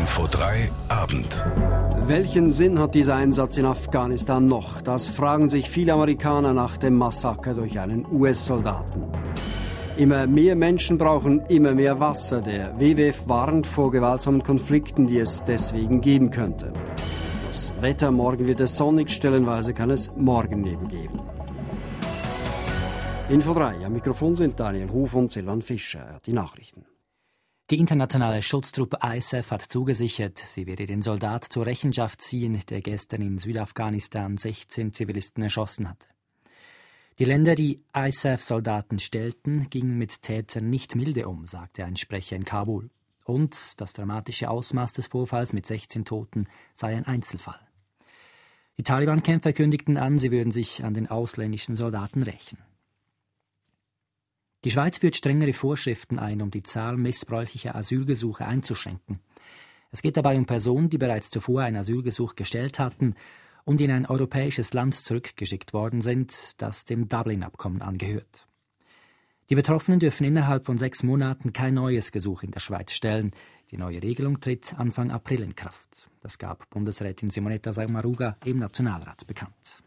Info 3 Abend. Welchen Sinn hat dieser Einsatz in Afghanistan noch? Das fragen sich viele Amerikaner nach dem Massaker durch einen US-Soldaten. Immer mehr Menschen brauchen immer mehr Wasser. Der WWF warnt vor gewaltsamen Konflikten, die es deswegen geben könnte. Das Wetter: morgen wird es sonnig, stellenweise kann es Morgennebel geben. Info 3, am Mikrofon sind Daniel Huf und Silvan Fischer. Die Nachrichten. Die internationale Schutztruppe ISAF hat zugesichert, sie werde den Soldat zur Rechenschaft ziehen, der gestern in Südafghanistan 16 Zivilisten erschossen hatte. Die Länder, die ISAF-Soldaten stellten, gingen mit Tätern nicht milde um, sagte ein Sprecher in Kabul. Und das dramatische Ausmaß des Vorfalls mit 16 Toten sei ein Einzelfall. Die Taliban-Kämpfer kündigten an, sie würden sich an den ausländischen Soldaten rächen. Die Schweiz führt strengere Vorschriften ein, um die Zahl missbräuchlicher Asylgesuche einzuschränken. Es geht dabei um Personen, die bereits zuvor ein Asylgesuch gestellt hatten und in ein europäisches Land zurückgeschickt worden sind, das dem Dublin-Abkommen angehört. Die Betroffenen dürfen innerhalb von 6 Monaten kein neues Gesuch in der Schweiz stellen. Die neue Regelung tritt Anfang April in Kraft. Das gab Bundesrätin Simonetta Sommaruga im Nationalrat bekannt.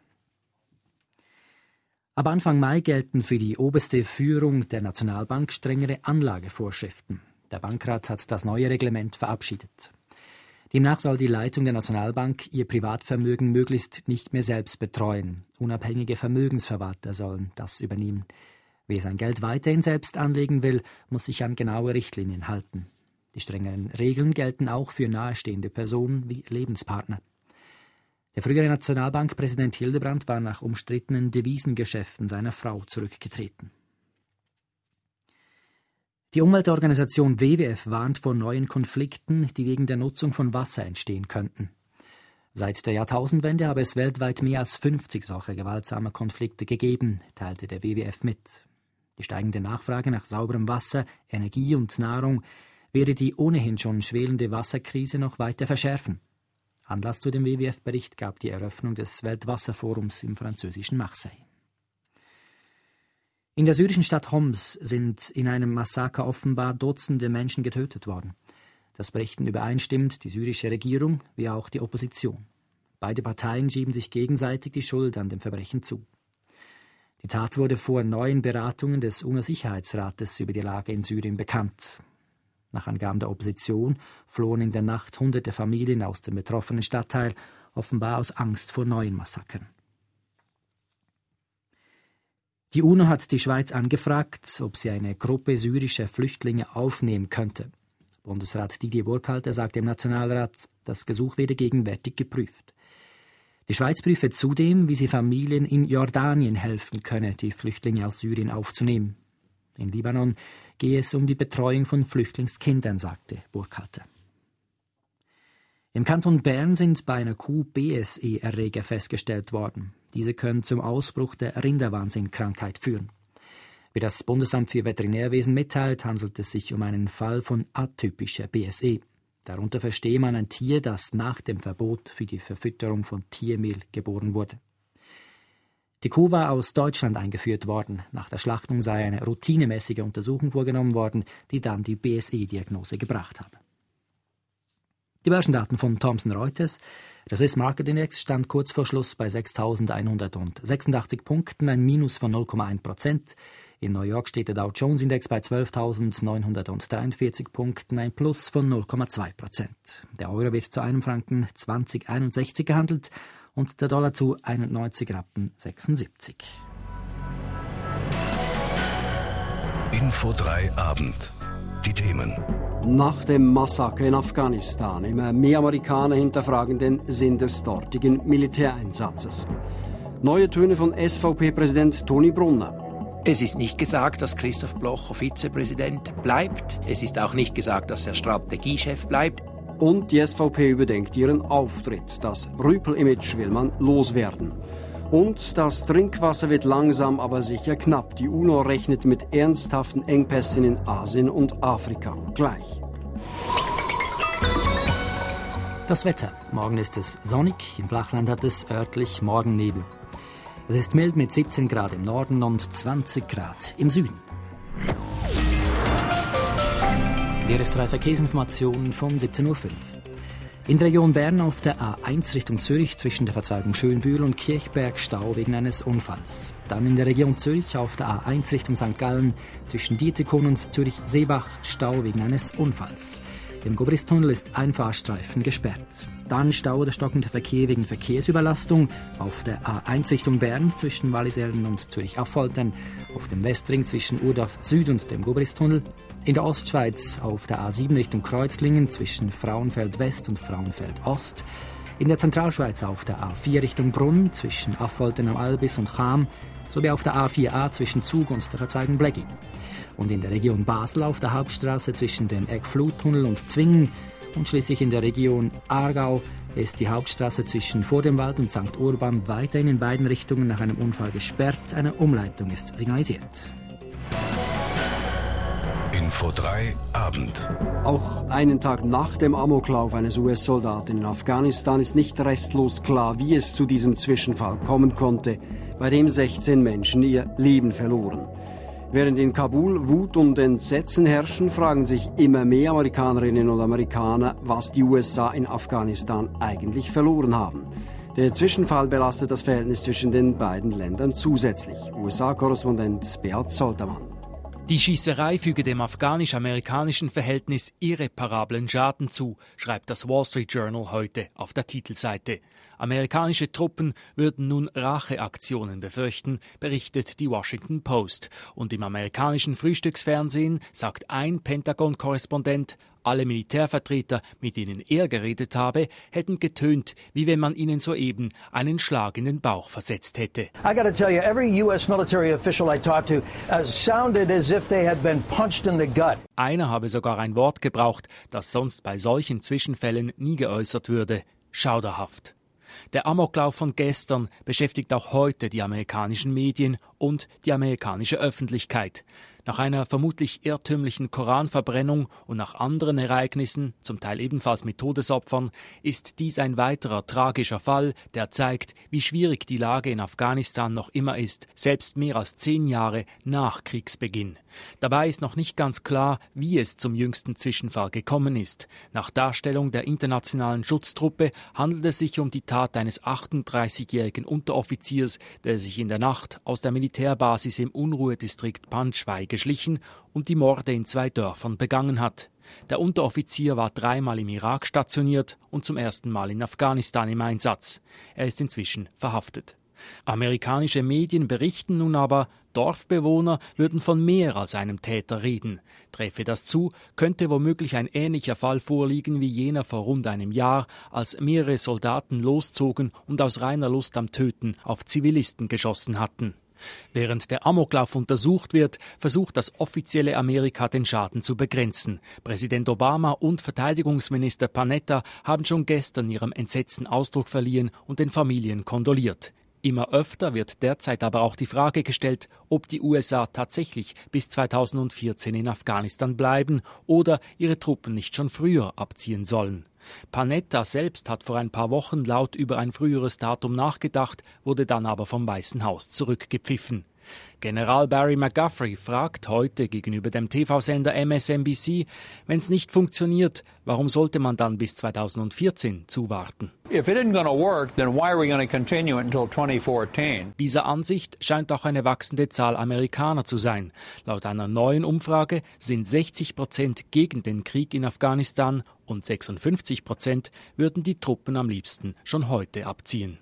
Ab Anfang Mai gelten für die oberste Führung der Nationalbank strengere Anlagevorschriften. Der Bankrat hat das neue Reglement verabschiedet. Demnach soll die Leitung der Nationalbank ihr Privatvermögen möglichst nicht mehr selbst betreuen. Unabhängige Vermögensverwalter sollen das übernehmen. Wer sein Geld weiterhin selbst anlegen will, muss sich an genaue Richtlinien halten. Die strengeren Regeln gelten auch für nahestehende Personen wie Lebenspartner. Der frühere Nationalbankpräsident Hildebrand war nach umstrittenen Devisengeschäften seiner Frau zurückgetreten. Die Umweltorganisation WWF warnt vor neuen Konflikten, die wegen der Nutzung von Wasser entstehen könnten. Seit der Jahrtausendwende habe es weltweit mehr als 50 solcher gewaltsamer Konflikte gegeben, teilte der WWF mit. Die steigende Nachfrage nach sauberem Wasser, Energie und Nahrung werde die ohnehin schon schwelende Wasserkrise noch weiter verschärfen. Anlass zu dem WWF-Bericht gab die Eröffnung des Weltwasserforums im französischen Marseille. In der syrischen Stadt Homs sind in einem Massaker offenbar Dutzende Menschen getötet worden. Das berichten übereinstimmend die syrische Regierung wie auch die Opposition. Beide Parteien schieben sich gegenseitig die Schuld an dem Verbrechen zu. Die Tat wurde vor neuen Beratungen des UNO-Sicherheitsrates über die Lage in Syrien bekannt. Nach Angaben der Opposition flohen in der Nacht hunderte Familien aus dem betroffenen Stadtteil, offenbar aus Angst vor neuen Massakern. Die UNO hat die Schweiz angefragt, ob sie eine Gruppe syrischer Flüchtlinge aufnehmen könnte. Bundesrat Didier Burkhalter sagte im Nationalrat, das Gesuch werde gegenwärtig geprüft. Die Schweiz prüfe zudem, wie sie Familien in Jordanien helfen könne, die Flüchtlinge aus Syrien aufzunehmen. In Libanon gehe es um die Betreuung von Flüchtlingskindern, sagte Burkhalter. Im Kanton Bern sind bei einer Kuh BSE-Erreger festgestellt worden. Diese können zum Ausbruch der Rinderwahnsinn-Krankheit führen. Wie das Bundesamt für Veterinärwesen mitteilt, handelt es sich um einen Fall von atypischer BSE. Darunter verstehe man ein Tier, das nach dem Verbot für die Verfütterung von Tiermehl geboren wurde. Die Kuh war aus Deutschland eingeführt worden. Nach der Schlachtung sei eine routinemäßige Untersuchung vorgenommen worden, die dann die BSE-Diagnose gebracht habe. Die Börsendaten von Thomson Reuters. Der Swiss Market Index stand kurz vor Schluss bei 6.186 Punkten, ein Minus von 0,1%. In New York steht der Dow Jones Index bei 12.943 Punkten, ein Plus von 0,2%. Der Euro wird zu einem Franken 20,61 gehandelt und der Dollar zu 91,76 Rappen. Info 3 Abend. Die Themen. Nach dem Massaker in Afghanistan immer mehr Amerikaner hinterfragen den Sinn des dortigen Militäreinsatzes. Neue Töne von SVP-Präsident Toni Brunner. Es ist nicht gesagt, dass Christoph Blocher Vizepräsident bleibt. Es ist auch nicht gesagt, dass er Strategiechef bleibt. Und die SVP überdenkt ihren Auftritt. Das Rüpel-Image will man loswerden. Und das Trinkwasser wird langsam aber sicher knapp. Die UNO rechnet mit ernsthaften Engpässen in Asien und Afrika. Gleich. Das Wetter. Morgen ist es sonnig, im Flachland hat es örtlich Morgennebel. Es ist mild mit 17 Grad im Norden und 20 Grad im Süden. Die RS3 Verkehrsinformationen von 17.05 Uhr. In der Region Bern auf der A1 Richtung Zürich zwischen der Verzweigung Schönbühl und Kirchberg Stau wegen eines Unfalls. Dann in der Region Zürich auf der A1 Richtung St. Gallen zwischen Dietikon und Zürich-Seebach Stau wegen eines Unfalls. Im Gobristunnel ist ein Fahrstreifen gesperrt. Dann Stau oder stockender Verkehr wegen Verkehrsüberlastung auf der A1 Richtung Bern zwischen Wallisellen und Zürich-Affoltern, auf dem Westring zwischen Urdorf Süd und dem Gobristunnel. In der Ostschweiz auf der A7 Richtung Kreuzlingen zwischen Frauenfeld West und Frauenfeld Ost. In der Zentralschweiz auf der A4 Richtung Brunn zwischen Affoltern am Albis und Cham, sowie auf der A4a zwischen Zug und der Verzweigung Bleggi. Und in der Region Basel auf der Hauptstraße zwischen dem Eckfluttunnel und Zwingen. Und schließlich in der Region Aargau ist die Hauptstraße zwischen Vordemwald und St. Urban weiterhin in beiden Richtungen nach einem Unfall gesperrt. Eine Umleitung ist signalisiert. Info 3 Abend. Auch einen Tag nach dem Amoklauf eines US-Soldaten in Afghanistan ist nicht restlos klar, wie es zu diesem Zwischenfall kommen konnte, bei dem 16 Menschen ihr Leben verloren. Während in Kabul Wut und Entsetzen herrschen, fragen sich immer mehr Amerikanerinnen und Amerikaner, was die USA in Afghanistan eigentlich verloren haben. Der Zwischenfall belastet das Verhältnis zwischen den beiden Ländern zusätzlich. USA-Korrespondent Beat Soltermann. Die Schießerei füge dem afghanisch-amerikanischen Verhältnis irreparablen Schaden zu, schreibt das Wall Street Journal heute auf der Titelseite. Amerikanische Truppen würden nun Racheaktionen befürchten, berichtet die Washington Post. Und im amerikanischen Frühstücksfernsehen sagt ein Pentagon-Korrespondent, alle Militärvertreter, mit denen er geredet habe, hätten getönt, wie wenn man ihnen soeben einen Schlag in den Bauch versetzt hätte. I got to tell you, every U.S. military official I talked to sounded as if they had been punched in the gut. Einer habe sogar ein Wort gebraucht, das sonst bei solchen Zwischenfällen nie geäußert würde: schauderhaft. Der Amoklauf von gestern beschäftigt auch heute die amerikanischen Medien und die amerikanische Öffentlichkeit. Nach einer vermutlich irrtümlichen Koranverbrennung und nach anderen Ereignissen, zum Teil ebenfalls mit Todesopfern, ist dies ein weiterer tragischer Fall, der zeigt, wie schwierig die Lage in Afghanistan noch immer ist, selbst mehr als 10 Jahre nach Kriegsbeginn. Dabei ist noch nicht ganz klar, wie es zum jüngsten Zwischenfall gekommen ist. Nach Darstellung der internationalen Schutztruppe handelt es sich um die Tat eines 38-jährigen Unteroffiziers, der sich in der Nacht aus der Militärbasis im Unruhedistrikt Panjshir geschlichen und die Morde in 2 Dörfern begangen hat. Der Unteroffizier war 3-mal im Irak stationiert und zum ersten Mal in Afghanistan im Einsatz. Er ist inzwischen verhaftet. Amerikanische Medien berichten nun aber, Dorfbewohner würden von mehr als einem Täter reden. Treffe das zu, könnte womöglich ein ähnlicher Fall vorliegen wie jener vor rund einem Jahr, als mehrere Soldaten loszogen und aus reiner Lust am Töten auf Zivilisten geschossen hatten. Während der Amoklauf untersucht wird, versucht das offizielle Amerika, den Schaden zu begrenzen. Präsident Obama und Verteidigungsminister Panetta haben schon gestern ihrem Entsetzen Ausdruck verliehen und den Familien kondoliert. Immer öfter wird derzeit aber auch die Frage gestellt, ob die USA tatsächlich bis 2014 in Afghanistan bleiben oder ihre Truppen nicht schon früher abziehen sollen. Panetta selbst hat vor ein paar Wochen laut über ein früheres Datum nachgedacht, wurde dann aber vom Weißen Haus zurückgepfiffen. General Barry McGuffrey fragt heute gegenüber dem TV-Sender MSNBC, wenn es nicht funktioniert, warum sollte man dann bis 2014 zuwarten? If it isn't going to work, then why are we going to continue it until 2014? Dieser Ansicht scheint auch eine wachsende Zahl Amerikaner zu sein. Laut einer neuen Umfrage sind 60% gegen den Krieg in Afghanistan und 56% würden die Truppen am liebsten schon heute abziehen.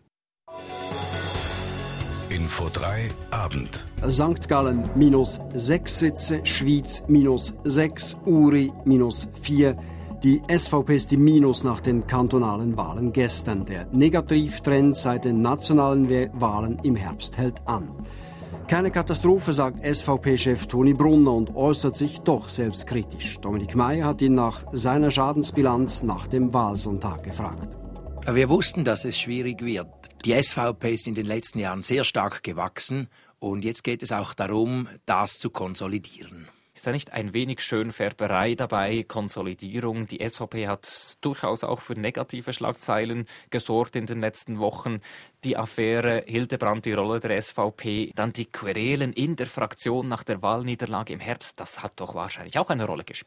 Info 3 Abend. St. Gallen -6 Sitze, Schwyz -6, Uri -4. Die SVP ist im Minus nach den kantonalen Wahlen gestern. Der Negativtrend seit den nationalen Wahlen im Herbst hält an. Keine Katastrophe, sagt SVP-Chef Toni Brunner und äußert sich doch selbstkritisch. Dominik Meier hat ihn nach seiner Schadensbilanz nach dem Wahlsonntag gefragt. Wir wussten, dass es schwierig wird. Die SVP ist in den letzten Jahren sehr stark gewachsen und jetzt geht es auch darum, das zu konsolidieren. Ist da nicht ein wenig Schönfärberei dabei, Konsolidierung? Die SVP hat durchaus auch für negative Schlagzeilen gesorgt in den letzten Wochen. Die Affäre Hildebrand, die Rolle der SVP, dann die Querelen in der Fraktion nach der Wahlniederlage im Herbst, das hat doch wahrscheinlich auch eine Rolle gespielt.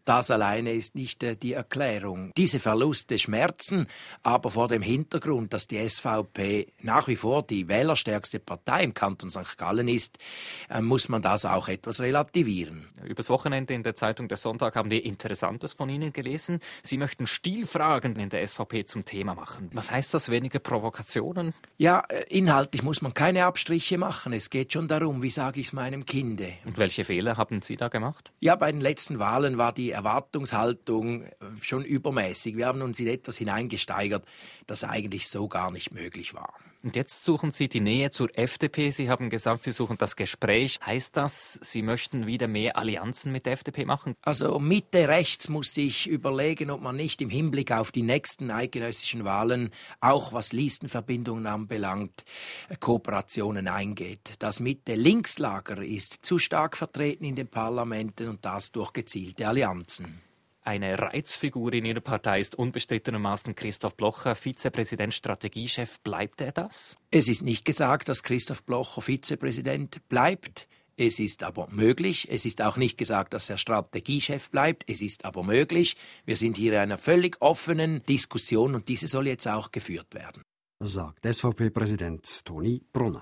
Das alleine ist nicht die Erklärung. Diese Verluste schmerzen, aber vor dem Hintergrund, dass die SVP nach wie vor die wählerstärkste Partei im Kanton St. Gallen ist, muss man das auch etwas relativieren. Übers Wochenende in der Zeitung Der Sonntag haben wir Interessantes von Ihnen gelesen. Sie möchten Stilfragen in der SVP zum Thema machen. Was heißt das, weniger Provokationen? Ja, inhaltlich muss man keine Abstriche machen. Es geht schon darum, wie sage ich es meinem Kinde. Und welche Fehler haben Sie da gemacht? Ja, bei den letzten Wahlen war die Erwartungshaltung schon übermäßig. Wir haben uns in etwas hineingesteigert, das eigentlich so gar nicht möglich war. Und jetzt suchen Sie die Nähe zur FDP. Sie haben gesagt, Sie suchen das Gespräch. Heißt das, Sie möchten wieder mehr Allianzen mit der FDP machen? Also Mitte rechts muss sich überlegen, ob man nicht im Hinblick auf die nächsten eidgenössischen Wahlen, auch was Listenverbindungen anbelangt, Kooperationen eingeht. Das Mitte-Links-Lager ist zu stark vertreten in den Parlamenten und das durch gezielte Allianzen. Eine Reizfigur in Ihrer Partei ist unbestrittenermaßen Christoph Blocher, Vizepräsident, Strategiechef. Bleibt er das? Es ist nicht gesagt, dass Christoph Blocher Vizepräsident bleibt. Es ist aber möglich. Es ist auch nicht gesagt, dass er Strategiechef bleibt. Es ist aber möglich. Wir sind hier in einer völlig offenen Diskussion und diese soll jetzt auch geführt werden. Sagt SVP-Präsident Toni Brunner.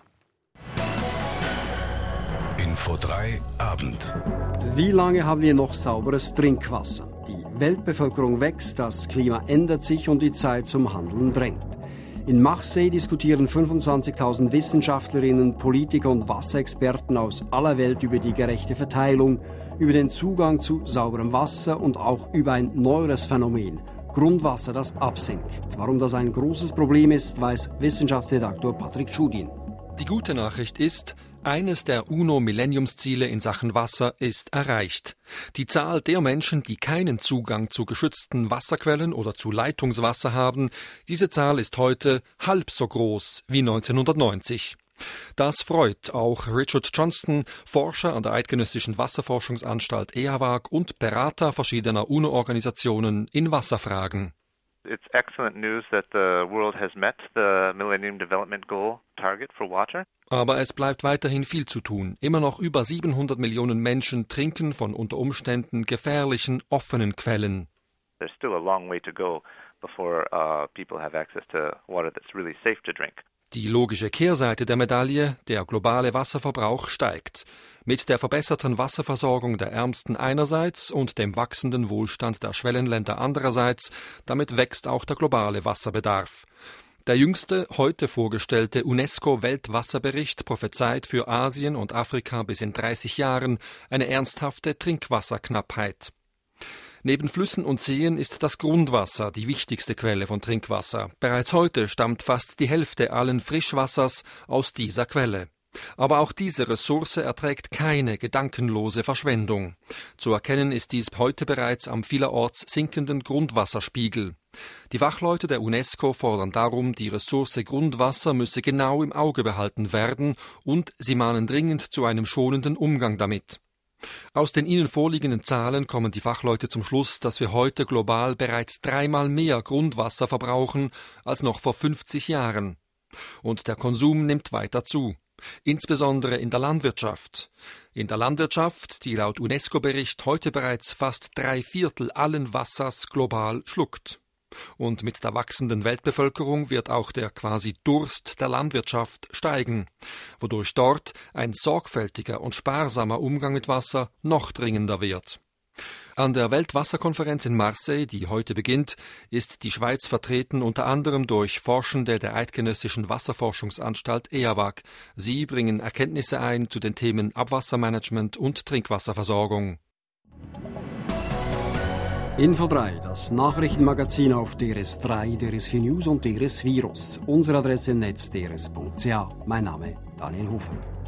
Info 3 Abend. Wie lange haben wir noch sauberes Trinkwasser? Die Weltbevölkerung wächst, das Klima ändert sich und die Zeit zum Handeln drängt. In Marseille diskutieren 25.000 Wissenschaftlerinnen, Politiker und Wasserexperten aus aller Welt über die gerechte Verteilung, über den Zugang zu sauberem Wasser und auch über ein neueres Phänomen, Grundwasser, das absinkt. Warum das ein großes Problem ist, weiß Wissenschaftsredaktor Patrick Schudin. Die gute Nachricht ist, eines der UNO-Millenniumsziele in Sachen Wasser ist erreicht. Die Zahl der Menschen, die keinen Zugang zu geschützten Wasserquellen oder zu Leitungswasser haben, diese Zahl ist heute halb so groß wie 1990. Das freut auch Richard Johnston, Forscher an der Eidgenössischen Wasserforschungsanstalt EAWAG und Berater verschiedener UNO-Organisationen in Wasserfragen. It's excellent news that the world has met the Millennium Development Goal target for water. Aber es bleibt weiterhin viel zu tun. Immer noch über 700 Millionen Menschen trinken von unter Umständen gefährlichen, offenen Quellen. There's still a long way to go before people have access to water that's really safe to drink. Die logische Kehrseite der Medaille, der globale Wasserverbrauch steigt. Mit der verbesserten Wasserversorgung der Ärmsten einerseits und dem wachsenden Wohlstand der Schwellenländer andererseits, damit wächst auch der globale Wasserbedarf. Der jüngste, heute vorgestellte UNESCO-Weltwasserbericht prophezeit für Asien und Afrika bis in 30 Jahren eine ernsthafte Trinkwasserknappheit. Neben Flüssen und Seen ist das Grundwasser die wichtigste Quelle von Trinkwasser. Bereits heute stammt fast die Hälfte allen Frischwassers aus dieser Quelle. Aber auch diese Ressource erträgt keine gedankenlose Verschwendung. Zu erkennen ist dies heute bereits am vielerorts sinkenden Grundwasserspiegel. Die Fachleute der UNESCO fordern darum, die Ressource Grundwasser müsse genau im Auge behalten werden und sie mahnen dringend zu einem schonenden Umgang damit. Aus den ihnen vorliegenden Zahlen kommen die Fachleute zum Schluss, dass wir heute global bereits 3-mal mehr Grundwasser verbrauchen als noch vor 50 Jahren. Und der Konsum nimmt weiter zu. Insbesondere in der Landwirtschaft. In der Landwirtschaft, die laut UNESCO-Bericht heute bereits fast 3/4 allen Wassers global schluckt. Und mit der wachsenden Weltbevölkerung wird auch der quasi Durst der Landwirtschaft steigen, wodurch dort ein sorgfältiger und sparsamer Umgang mit Wasser noch dringender wird. An der Weltwasserkonferenz in Marseille, die heute beginnt, ist die Schweiz vertreten unter anderem durch Forschende der Eidgenössischen Wasserforschungsanstalt EAWAG. Sie bringen Erkenntnisse ein zu den Themen Abwassermanagement und Trinkwasserversorgung. Info 3, das Nachrichtenmagazin auf DRS3, DRS4 News und DRS Virus. Unsere Adresse im Netz drs.ch. Mein Name Daniel Hofer.